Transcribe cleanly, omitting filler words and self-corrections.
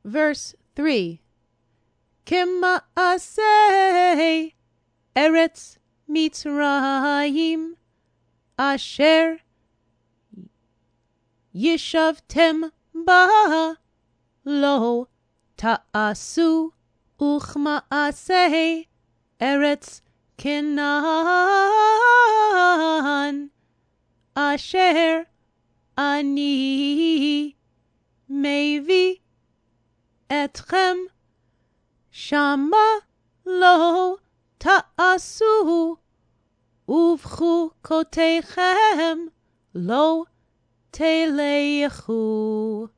Verse 3. K'maaseh Eretz Mitzrayim asher yishavtem ba lo ta'asu uchmaaseh Eretz Canaan asher ani mevi etchem shama lo ta'asu uvchukotechem lo telechu.